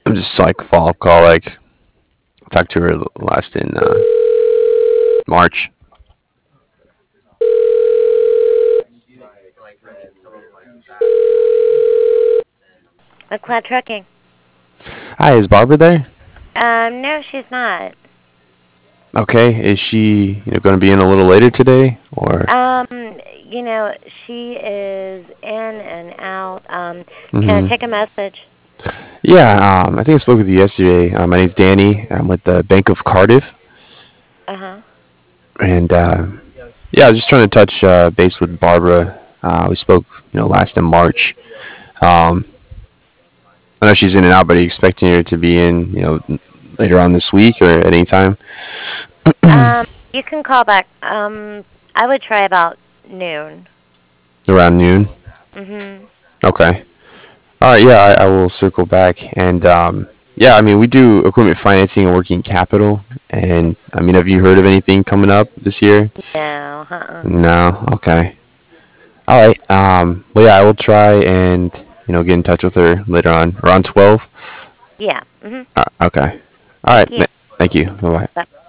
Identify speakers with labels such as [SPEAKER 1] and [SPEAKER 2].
[SPEAKER 1] I'm just like follow-up call. Like talked to her last in March.
[SPEAKER 2] McLeod Trucking.
[SPEAKER 1] Hi, is Barbara there?
[SPEAKER 2] No, she's not.
[SPEAKER 1] Okay, is she going to be in a little later today or?
[SPEAKER 2] Um, she is in and out. Can I
[SPEAKER 1] Hmm.
[SPEAKER 2] take a message?
[SPEAKER 1] Yeah, I think I spoke with you yesterday. My name's Danny. I'm with the Bank of Cardiff,
[SPEAKER 2] Uh-huh.
[SPEAKER 1] and yeah, I was just trying to touch base with Barbara. We spoke, last in March. Um, I know she's in and out, but are you expecting her to be in, later on this week or at any time?
[SPEAKER 2] You can call back. I would try about noon.
[SPEAKER 1] Around noon.
[SPEAKER 2] Mhm.
[SPEAKER 1] Okay. All right. Yeah, I will circle back. And yeah, I mean, we do equipment financing and working capital. And I mean, have you heard of anything coming up this year?
[SPEAKER 2] No, uh-uh.
[SPEAKER 1] No. Okay. All right. Well, yeah, I will try and get in touch with her later on around 12.
[SPEAKER 2] Yeah. Mhm.
[SPEAKER 1] Okay. All
[SPEAKER 2] Thank
[SPEAKER 1] right.
[SPEAKER 2] you.
[SPEAKER 1] Thank you. Bye bye.
[SPEAKER 2] Bye.